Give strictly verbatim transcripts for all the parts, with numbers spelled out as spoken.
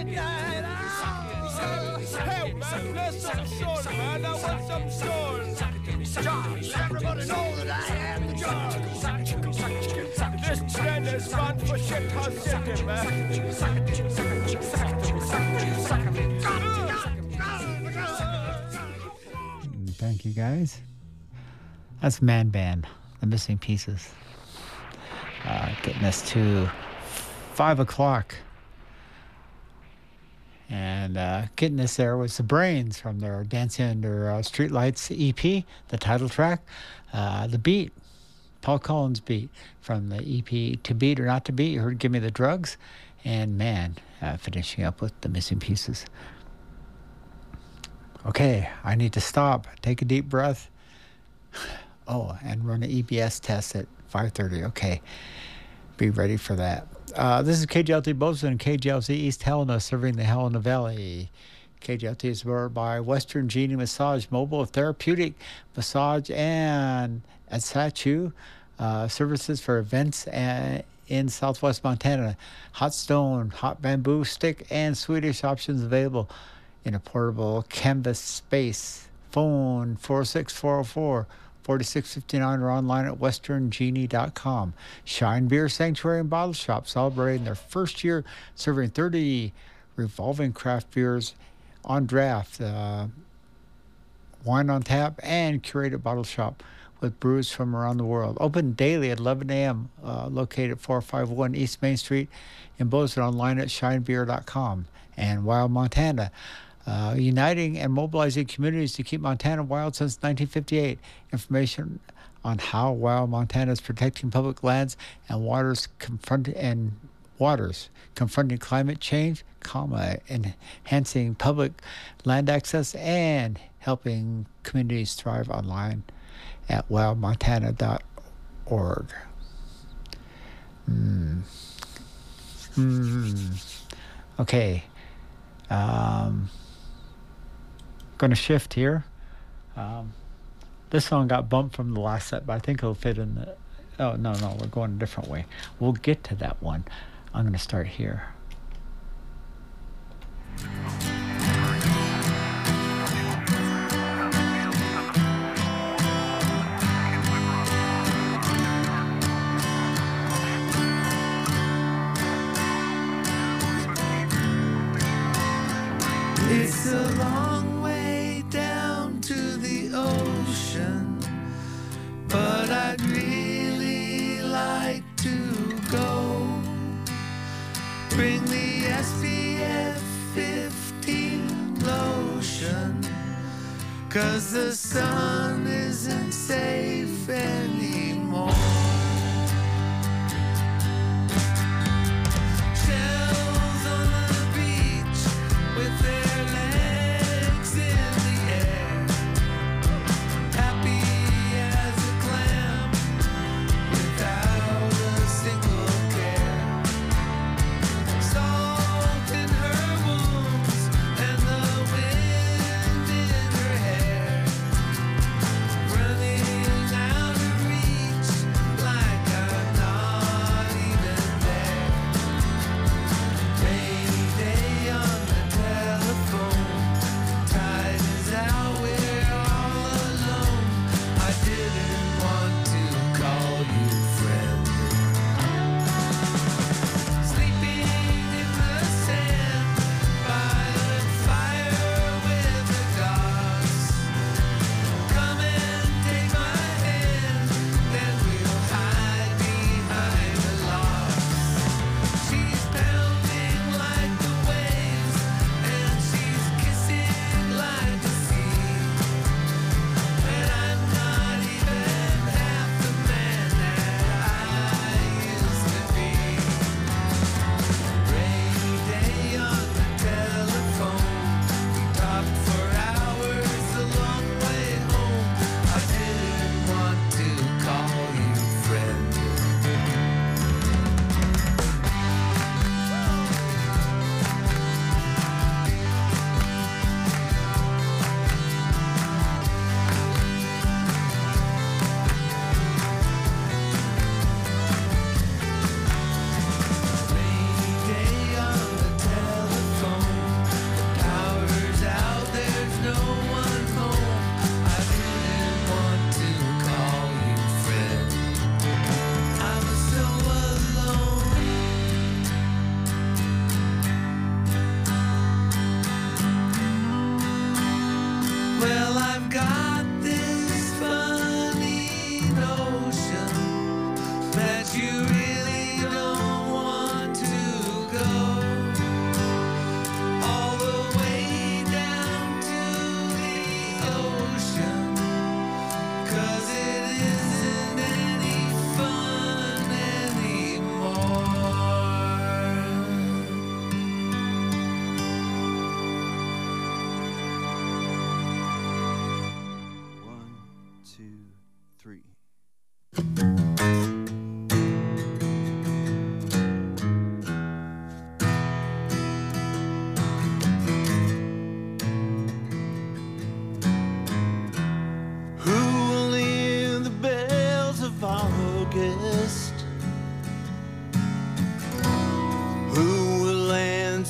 Hey man, let's some soul, man. I want some soul. Josh, everybody know that I am the Josh. This trend is fun for shit house city, man. Thank you, guys. That's Man Band, The Missing Pieces. Uh, getting us to five o'clock. And uh, getting us there was the Brains from their Dancing Under uh, Streetlights E P, the title track. Uh, the Beat, Paul Collins Beat from the E P To Beat or Not to Beat. You heard Give Me the Drugs. And Man, uh, finishing up with The Missing Pieces. Okay, I need to stop, take a deep breath. Oh, and run an E B S test at five thirty. Okay, be ready for that. Uh, this is K J L T Bozeman and K J L T East Helena, serving the Helena Valley. K J L T is powered by Western Genie Massage, mobile therapeutic massage and at Satchu, uh, services for events and in Southwest Montana. Hot stone, hot bamboo stick, and Swedish options available in a portable canvas space. Phone four six four zero four, four six five nine or online at western genie dot com. Shine Beer Sanctuary and Bottle Shop celebrating their first year serving thirty revolving craft beers on draft, uh, wine on tap, and curated bottle shop with brews from around the world. Open daily at eleven a.m., uh, located at four five one East Main Street in Bozeman, online at shine beer dot com. And Wild Montana, Uh, uniting and mobilizing communities to keep Montana wild since nineteen fifty-eight. Information on how Wild Montana is protecting public lands and waters confront and waters confronting climate change, comma, enhancing public land access and helping communities thrive online at wild montana dot org. Mm. Mm. Okay. Um. Going to shift here. Um, this song got bumped from the last set, but I think it'll fit in the... Oh, no, no, we're going a different way. We'll get to that one. I'm going to start here. It's a long way down to the ocean, but I'd really like to go. Bring the S P F fifteen lotion, 'cause the sun isn't safe anymore. Shells on the beach with their legs in the air, happy as a clam without a single care. Salt in her wounds and the wind in her hair, running out of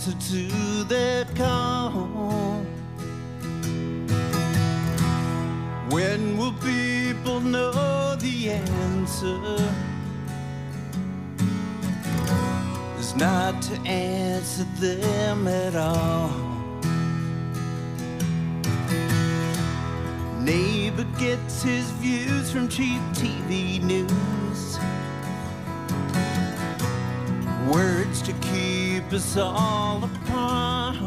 answer to their call. When will people know the answer? Is not to answer them at all. Neighbor gets his views from cheap T V news. Words to keep us all apart.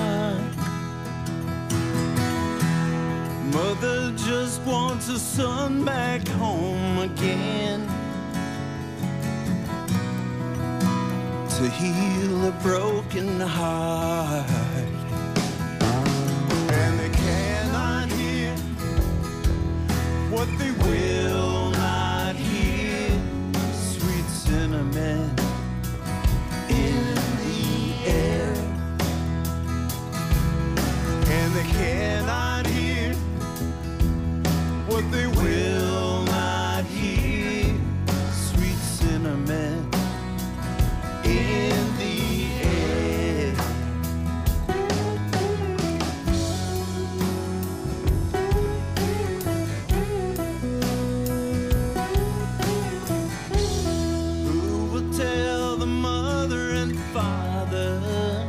Mother just wants her son back home again to heal a broken heart. And they cannot hear what they will not hear. Sweet cinnamon in the air. And they cannot hear what they will not hear. Sweet cinnamon in the air. Who will tell the mother and father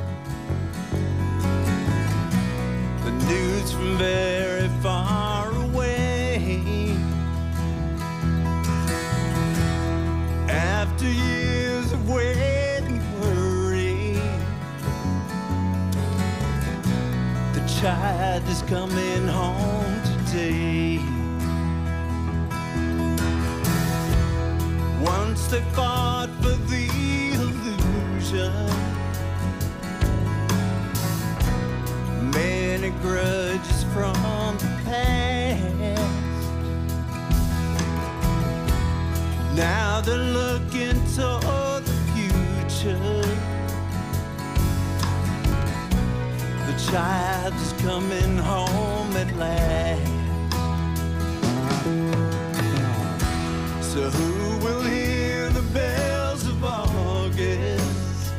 the news from very far away? After years of waiting, worry, the child is coming home today. Once they fought for the illusion, many grudges from the past. Now they're looking toward the future. The child is coming home at last. So who will hear the bells of August?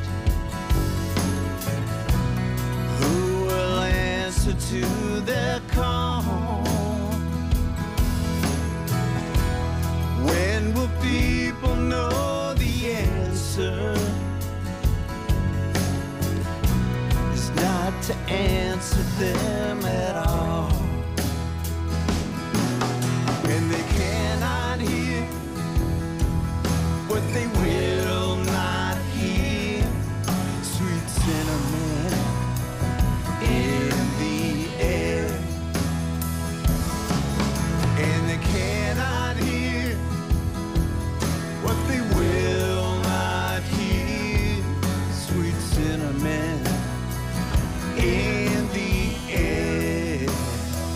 Who will answer to their call? When will people know the answer? It's not to answer them at all. And they cannot hear what they will not hear. Sweet cinnamon in the air. And they cannot hear what they will not hear. Sweet cinnamon in the air.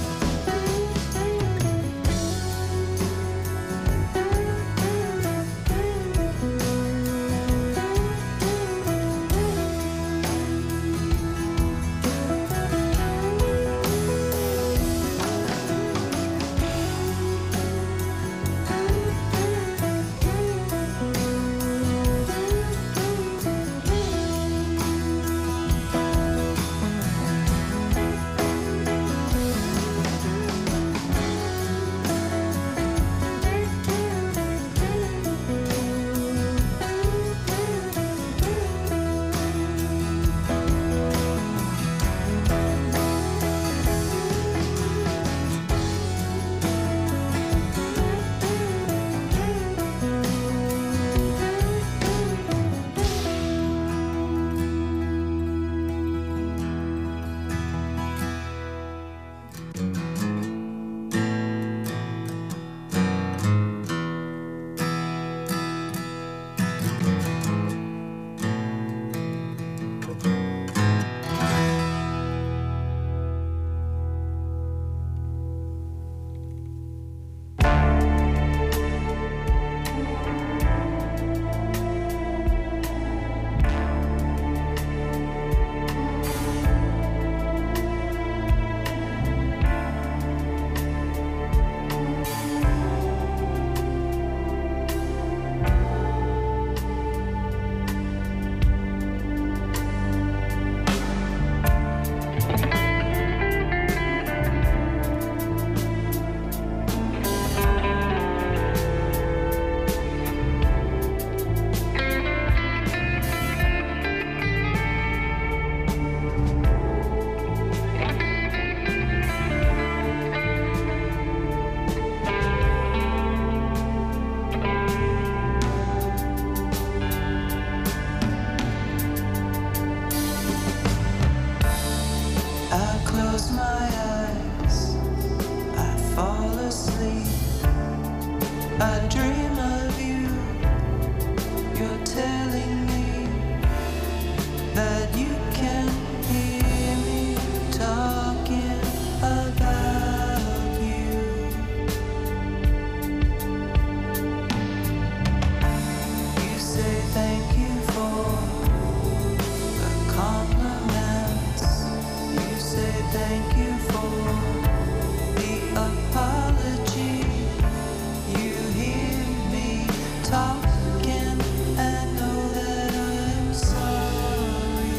I close my eyes, I fall asleep, I dream of you, you're telling me that you can hear me talking about you. You say thank you for the compliments, you say thank you for the apology. You hear me talking and know that I'm sorry.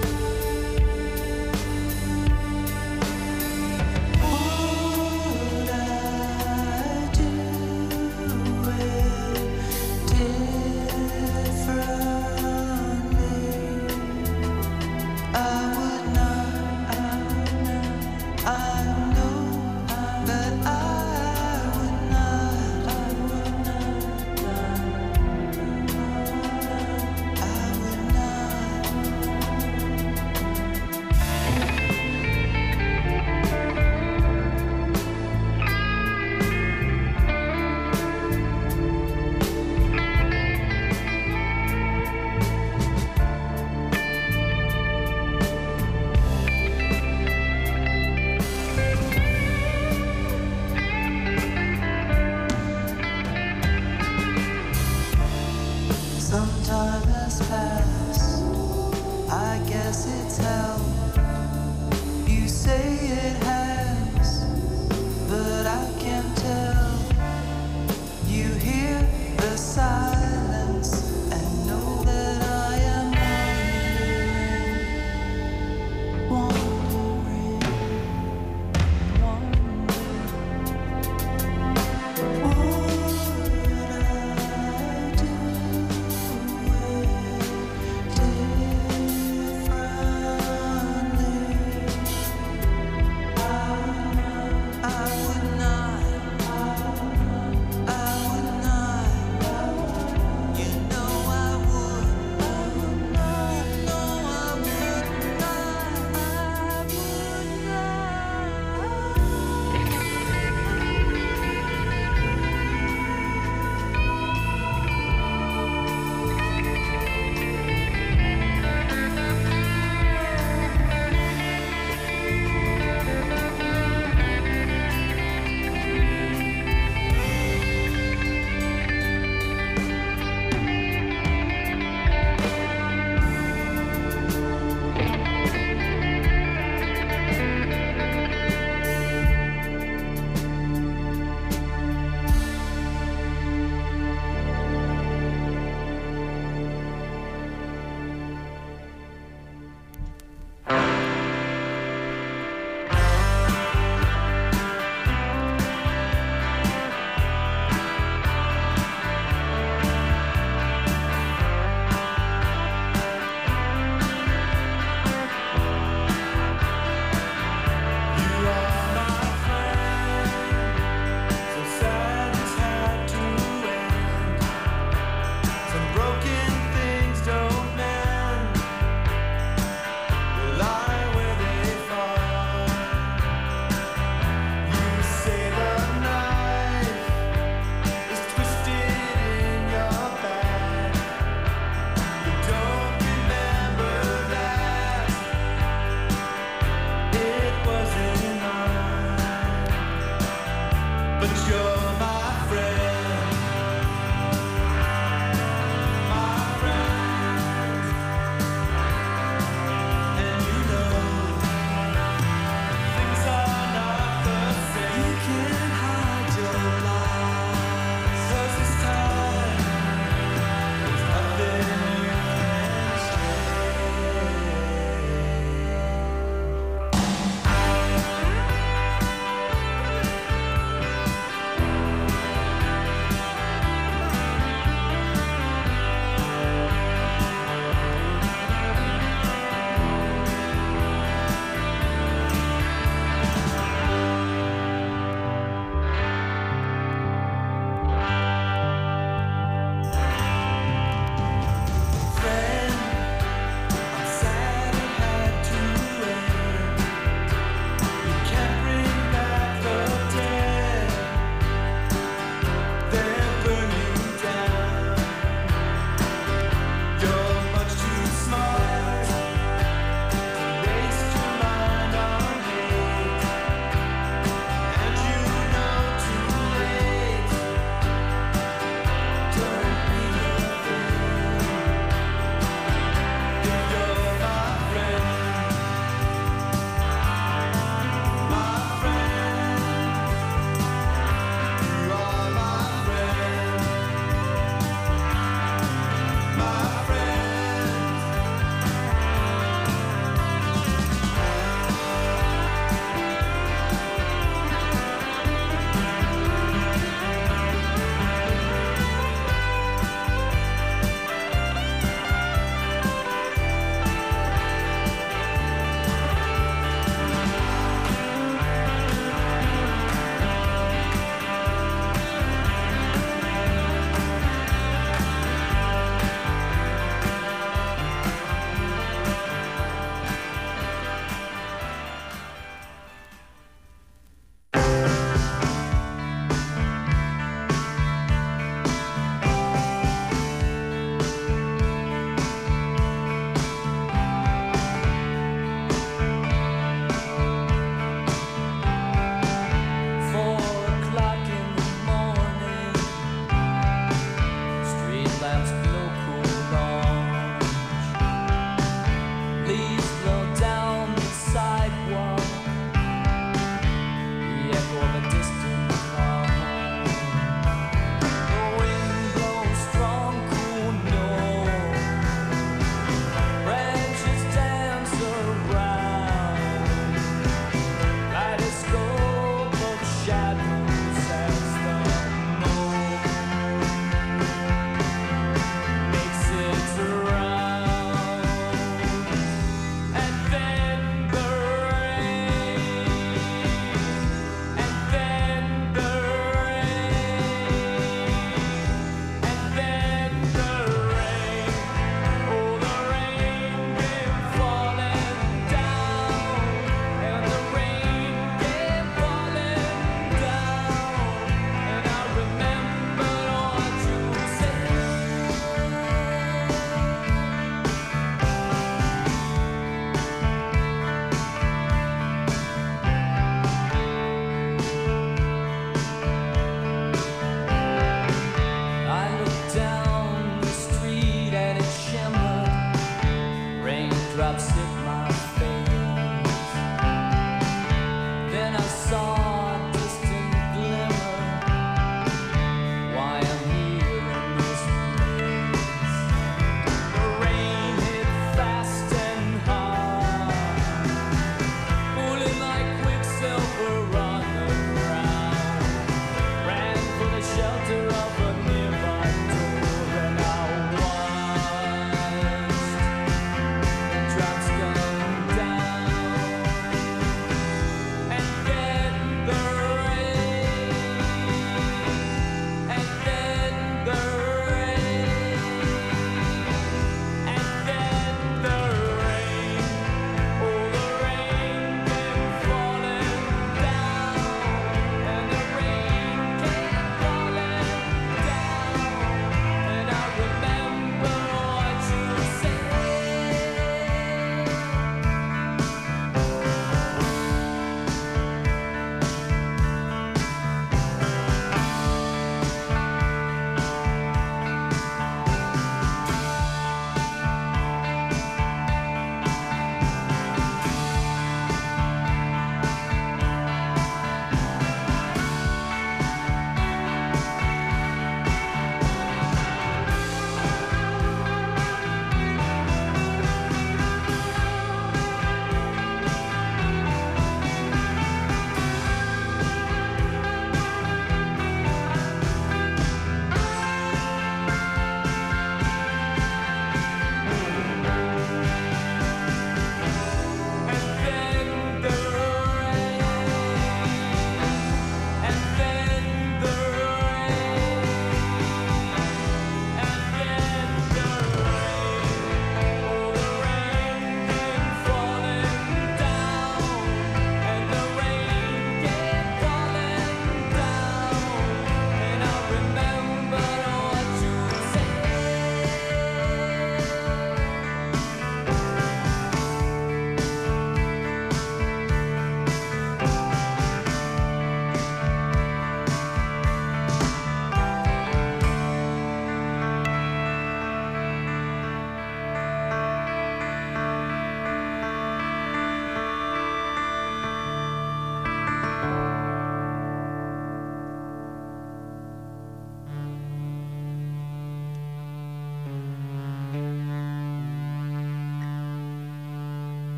Would I do it differently? I would not, I would not, I know that I would not, I would not, I would not. Some time has passed, I guess it's hell. You say it has, but I can't tell. You hear the silence and know that I am wondering, wondering, wondering. Would I do it differently?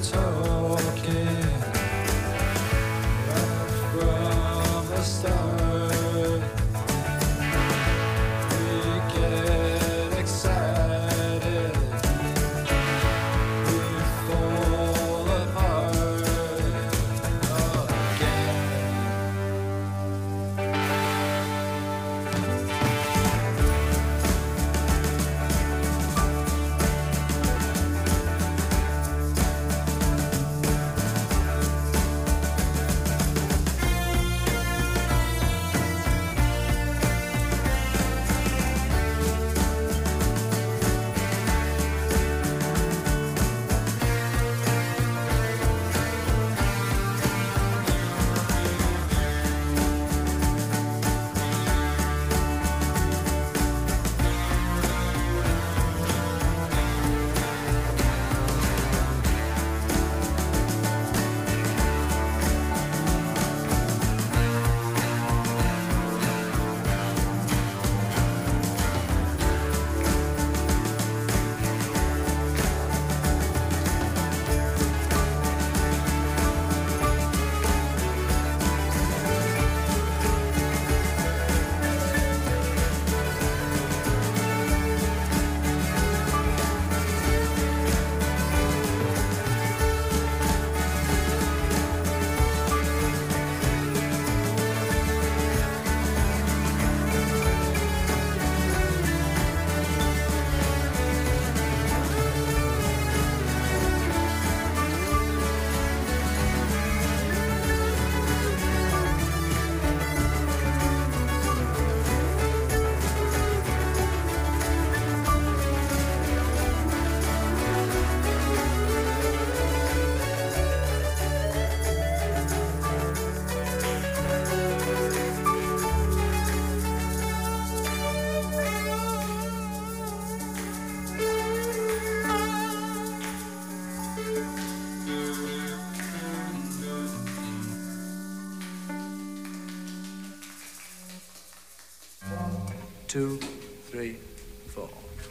two, three, four.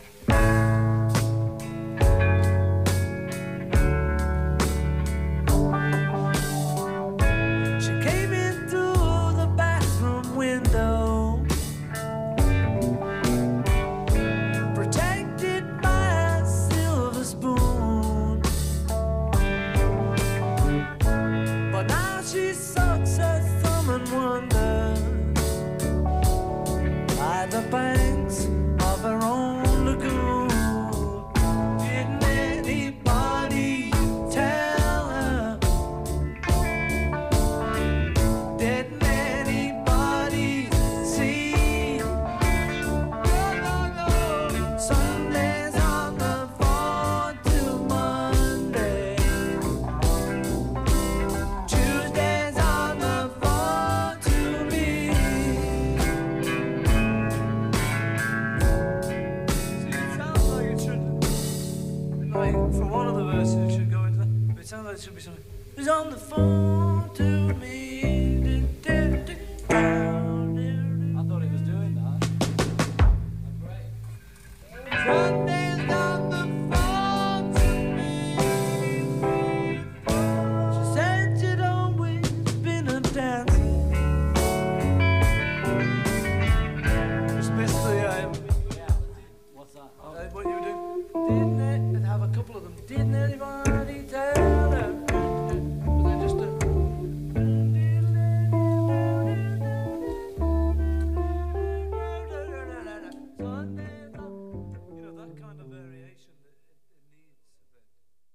She came in through the bathroom window, protected by a silver spoon. But now she sucks her thumb and wonders by the banks of her own lagoon. Didn't anybody tell her? Didn't anybody see? No, no, no. Sundays on the phone to Monday, Tuesdays on the phone to me. Like, for one of the verses, it should go into that. But it sounds like it should be something. Who's on the phone to me? I thought he was doing that. Sunday's on the phone to me. She said she'd always been a dancer. Just missed the um, What's that? uh, what you were doing. Didn't it? And have a couple of them. Didn't anybody tell her? Was that just a... You know, that kind of variation that it, it needs a bit.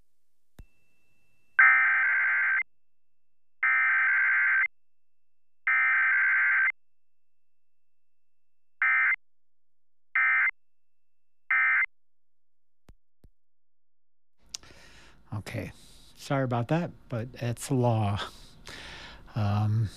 Okay. Sorry about that, but it's law. Um,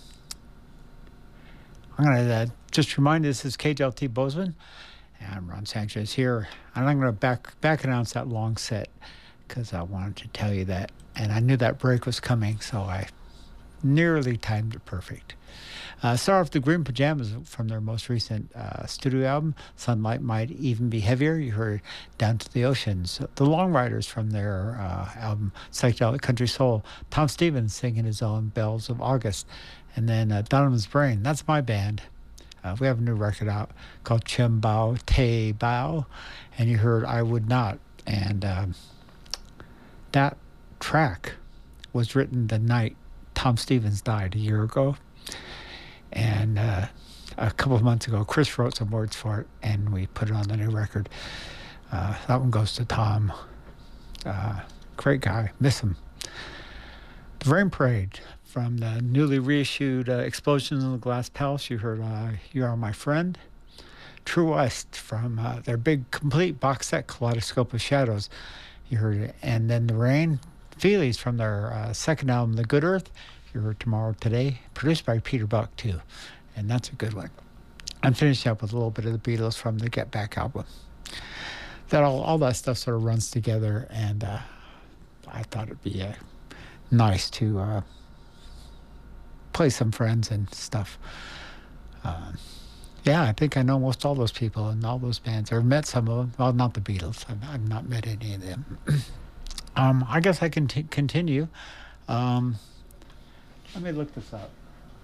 I'm going to uh, just remind you, this is K J L T Bozeman, and I'm Ron Sanchez here. And I'm going to back back announce that long set because I wanted to tell you that. And I knew that break was coming, so I nearly timed it perfect. Uh, start off the Green Pajamas from their most recent uh, studio album, Sunlight Might Even Be Heavier. You heard Down to the Oceans. The Long Riders from their uh, album, Psychedelic Country Soul. Tom Stevens singing his own Bells of August. And then uh, Donovan's Brain. That's my band. Uh, we have a new record out called Chim Bao Te Bao. And you heard I Would Not. And um, that track was written the night Tom Stevens died a year ago. And uh, a couple of months ago, Chris wrote some words for it, and we put it on the new record. Uh, that one goes to Tom. Uh, great guy. Miss him. The Rain Parade from the newly reissued uh, Explosions in the Glass Palace. You heard uh, You Are My Friend. True West from uh, their big complete box set, Kaleidoscope of Shadows. You heard it. And then The Rain. Feelies from their uh, second album, The Good Earth. You heard Tomorrow Today, produced by Peter Buck, too. And that's a good one. I'm finishing up with a little bit of the Beatles from the Get Back album. That all, all that stuff sort of runs together, and uh, I thought it'd be uh, nice to uh, play some friends and stuff. Um, yeah, I think I know most all those people and all those bands. I've met some of them. Well, not the Beatles. I've, I've not met any of them. um, I guess I can t- continue. Um, Let me look this up.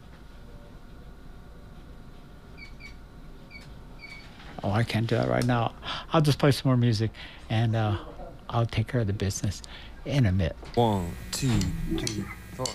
Oh, I can't do that right now. I'll just play some more music, and uh, I'll take care of the business in a minute. One, two, three, four.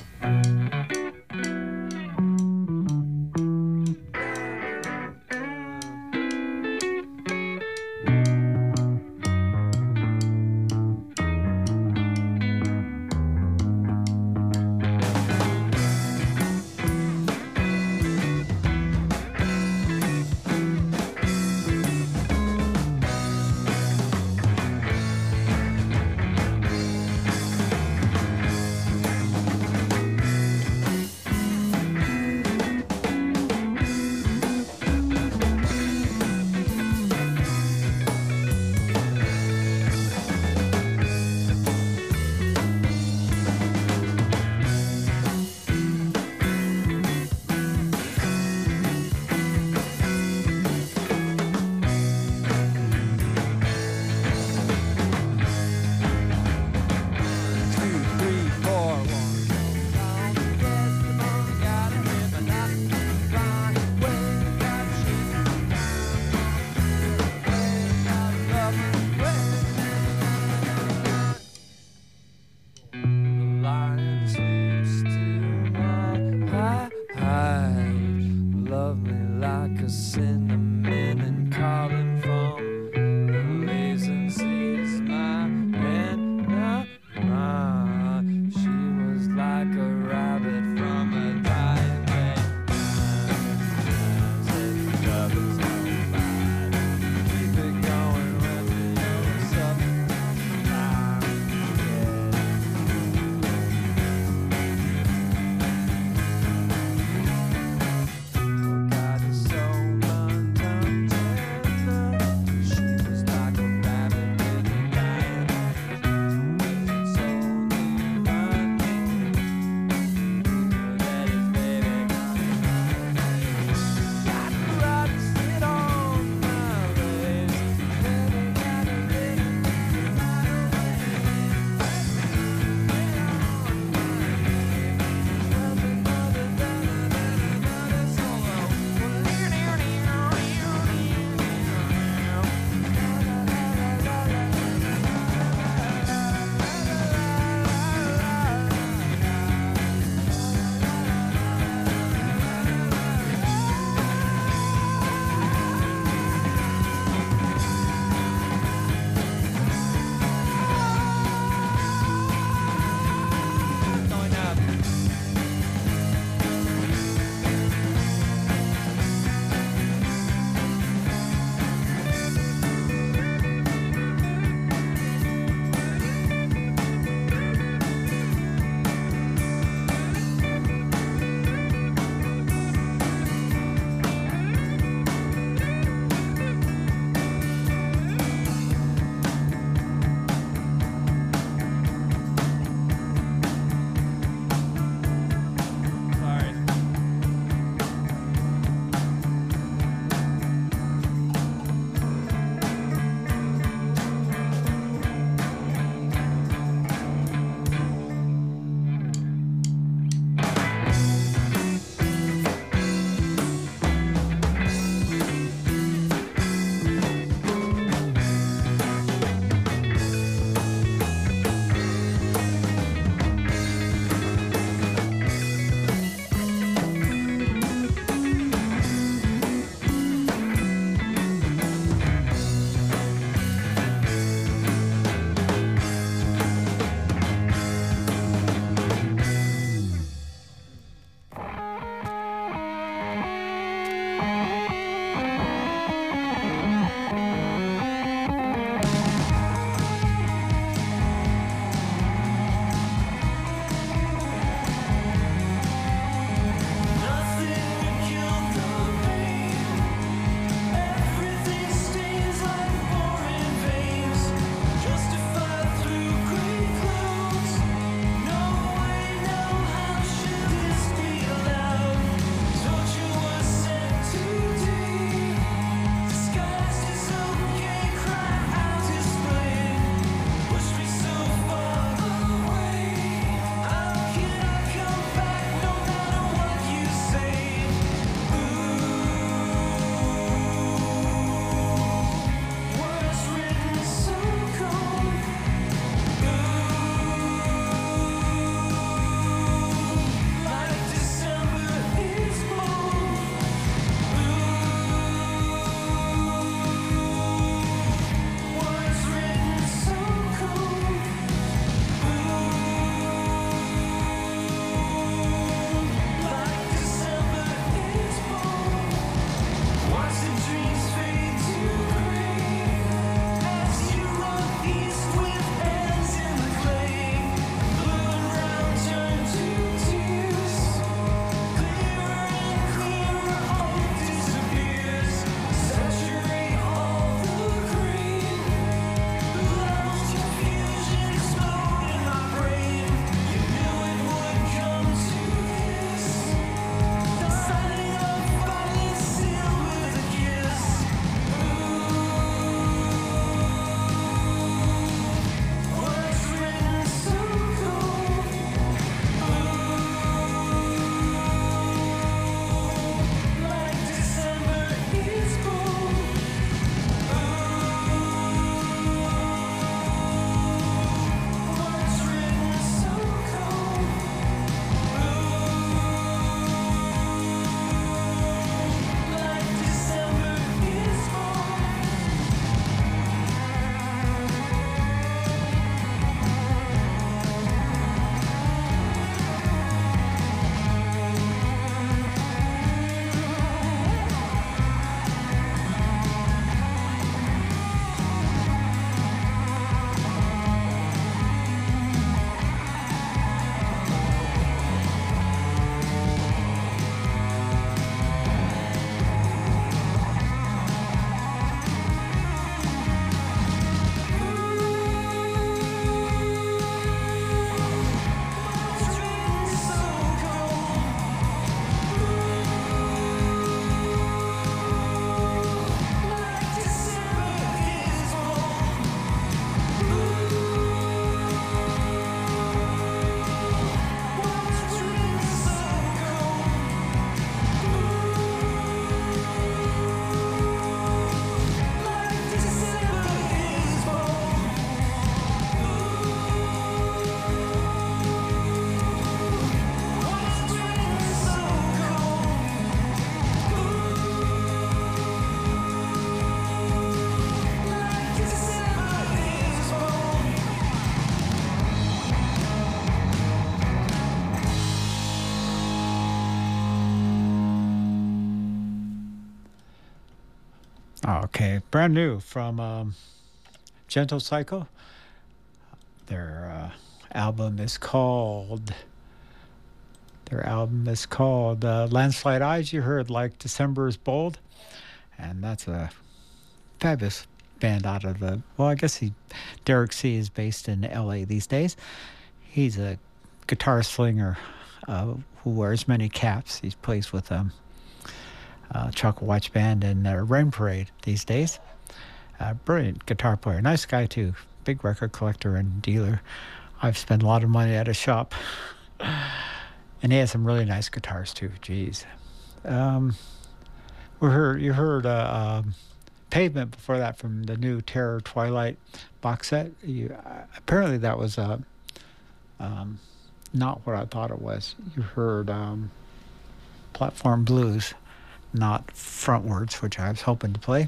Okay, brand new from um, Gentle Cycle. Their uh, album is called. Their album is called uh, Landslide Eyes. You heard like December is Bold, and that's a fabulous band out of the. Well, I guess he, Derek C. is based in L A these days. He's a guitar slinger uh, who wears many caps. He plays with um. Uh, Chocolate Watch Band and uh, Rain Parade these days. Uh, brilliant guitar player. Nice guy, too. Big record collector and dealer. I've spent a lot of money at his shop. And he has some really nice guitars, too. Jeez. Um, we heard, you heard uh, um, Pavement before that from the new Terror Twilight box set. You, uh, apparently that was uh, um, not what I thought it was. You heard um, Platform Blues, not Frontwards, which I was hoping to play.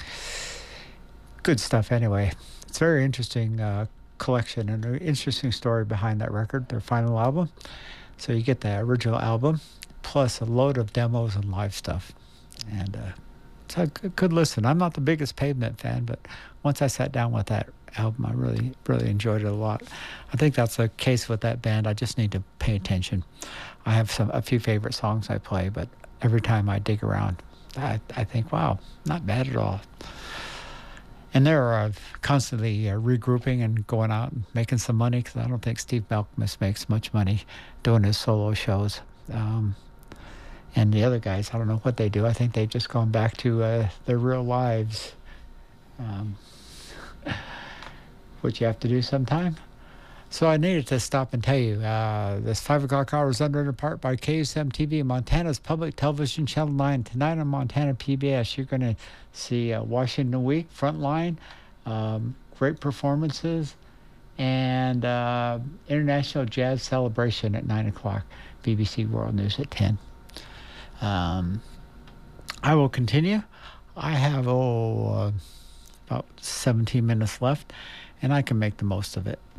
Good stuff anyway. It's a very interesting uh, collection and an interesting story behind that record, their final album. So you get the original album, plus a load of demos and live stuff. And uh, it's a good, good listen. I'm not the biggest Pavement fan, but once I sat down with that album, I really, really enjoyed it a lot. I think that's the case with that band. I just need to pay attention. I have some a few favorite songs I play, but every time I dig around, I, I think, wow, not bad at all. And they're uh, constantly uh, regrouping and going out and making some money, because I don't think Steve Malkmus makes much money doing his solo shows. Um, and the other guys, I don't know what they do. I think they've just gone back to uh, their real lives, um, which you have to do sometime. So I needed to stop and tell you, uh, this five o'clock hour is underwritten part by K S M T V, Montana's public television channel nine. Tonight on Montana P B S, you're going to see uh, Washington Week, Frontline, um, great performances, and uh, International Jazz Celebration at nine o'clock, B B C World News at ten. Um, I will continue. I have, oh, uh, about seventeen minutes left, and I can make the most of it.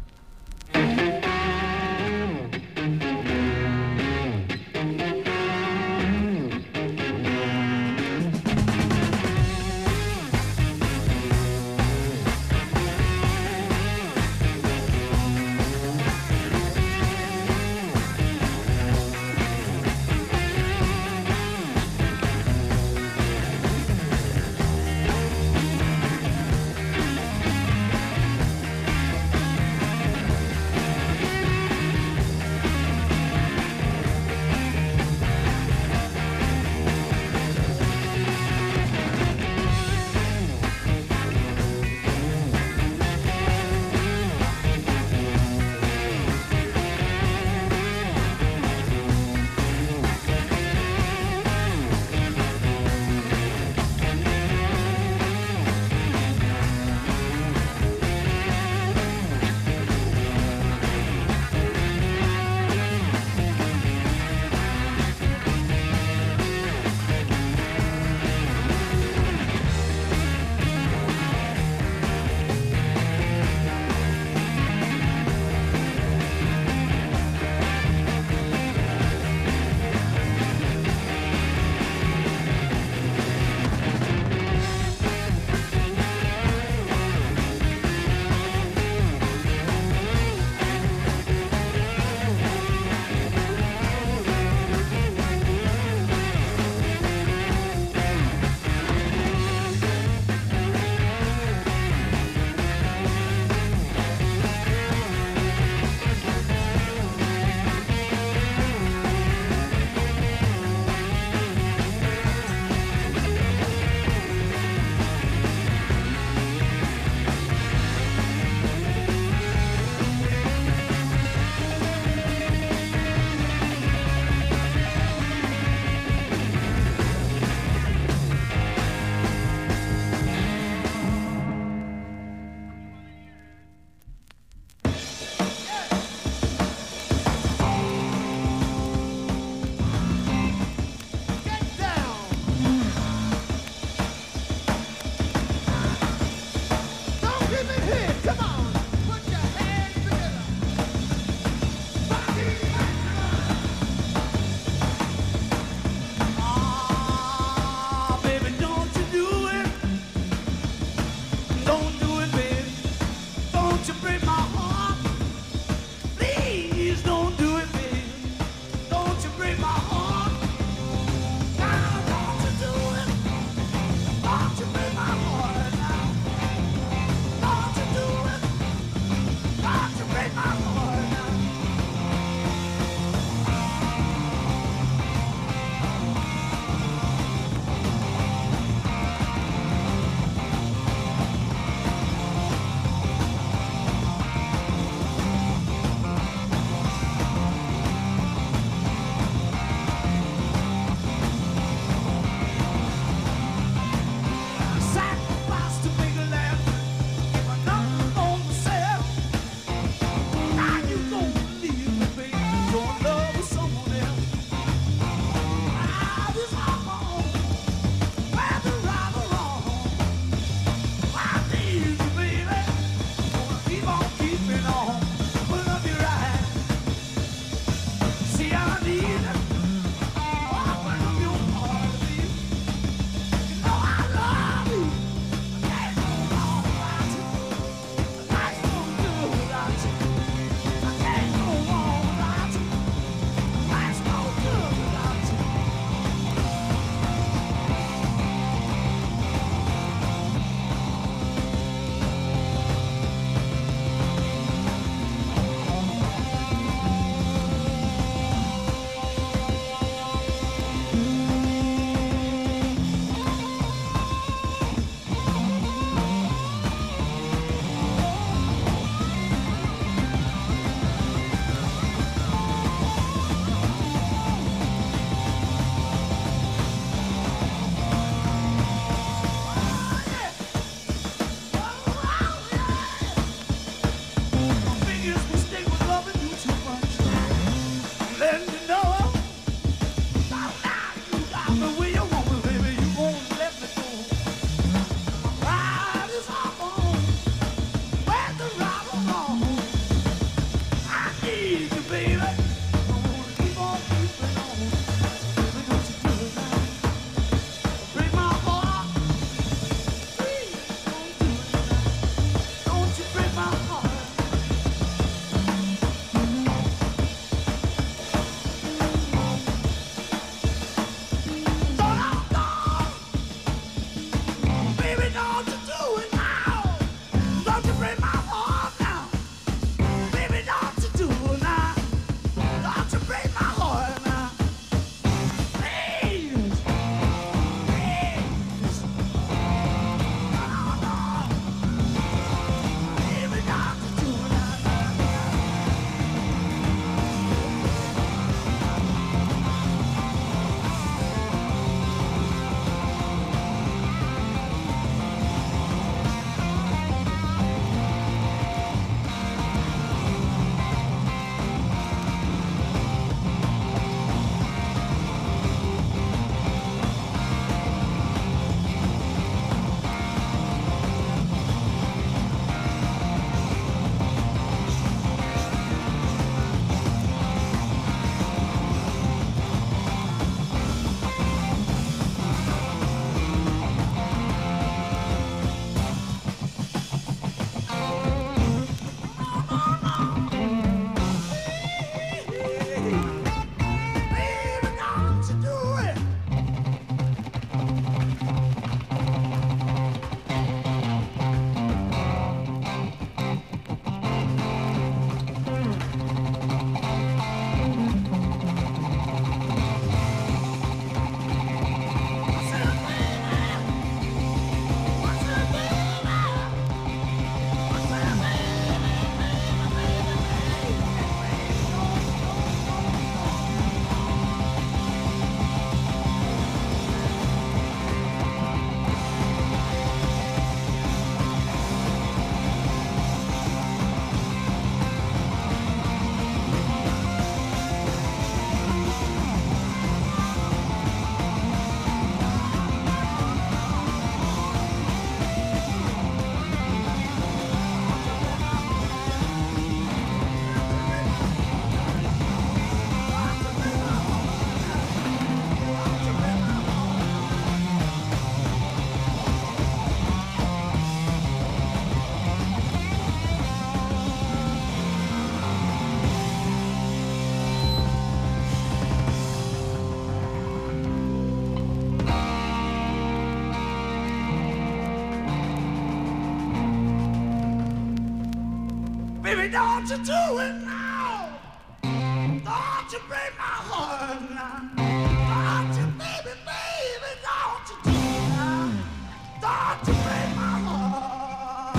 don't you do it now. Don't you break my heart now. Don't you, baby, baby, don't you do it now. Don't you break my heart.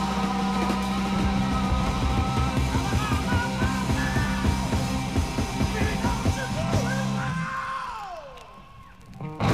Baby, don't you do it now.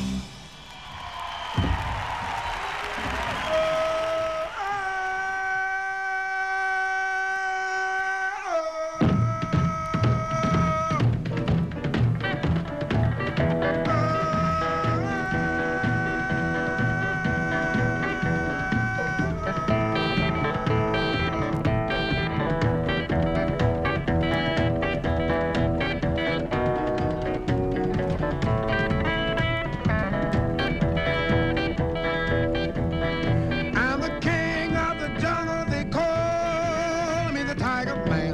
I'm the king of the jungle, they call me the Tiger Man.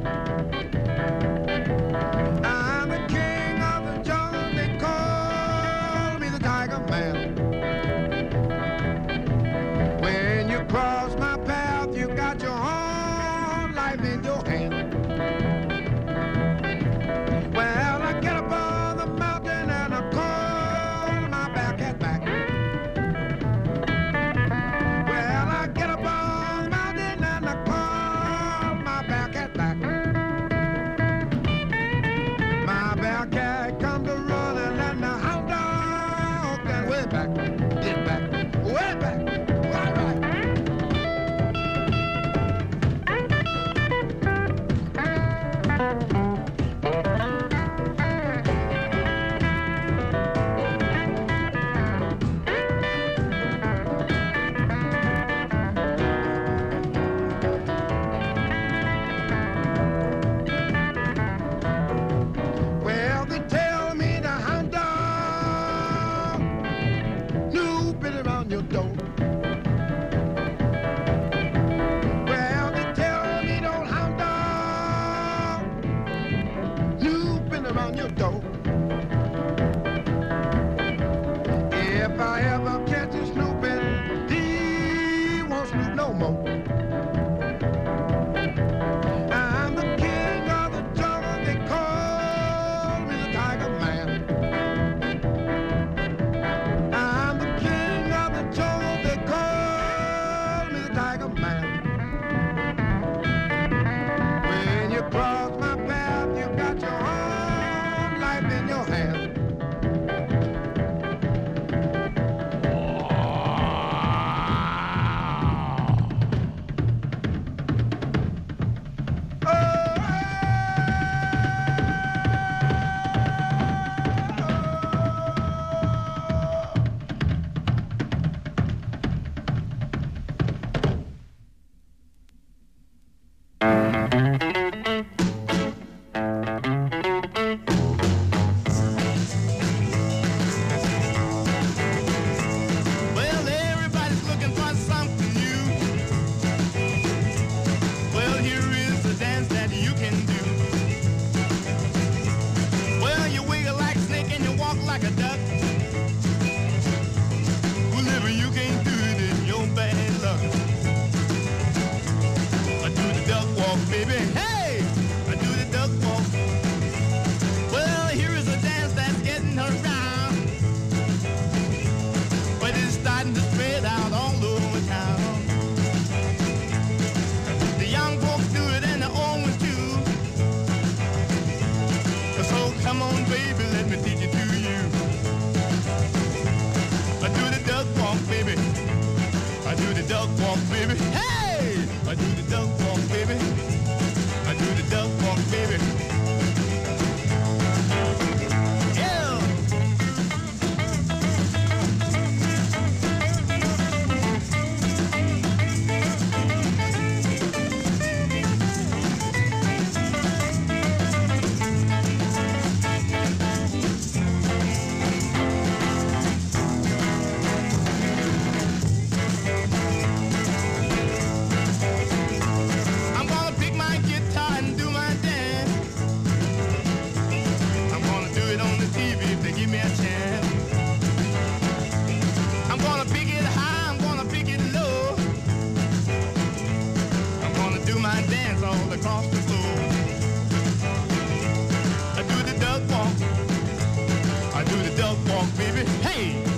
I'm the king of the jungle, they call me the Tiger Man. When you cross my path, you got your own life in your hand. Well, I get up on the mountain and I call my back at back. Well, I get up on the mountain and I call my back at back. My bear cat comes a running and the hound dog and way back, get back, way back, right, right. Well, they tell me the hound dog knew bit around your door. Well, they tell me the hound dog knew bit around your door. If I ever catch you snooping, he won't snoop no more. I'm the king of the jungle, they call me the Tiger Man. I'm the king of the jungle, they call me the Tiger Man. When you cross my path, you got your own life in your hand. Well, everybody's looking for something new. Well, here is a dance that you can do. Well, you wiggle like a snake and you walk like a duck. Well, if you can't do it, then you're bad luck. I do the duck walk, baby. Hey! I do the duck walk. Well, here is a dance that's getting around. But it's starting to spread out all over town. The young folks do it and the old ones too. So come on, baby, let me teach it to you. I do the duck walk, baby. I do the duck walk, baby. Hey! I do the duck walk, baby. I do the duck walk, baby. Yeah! funk, baby. Hey!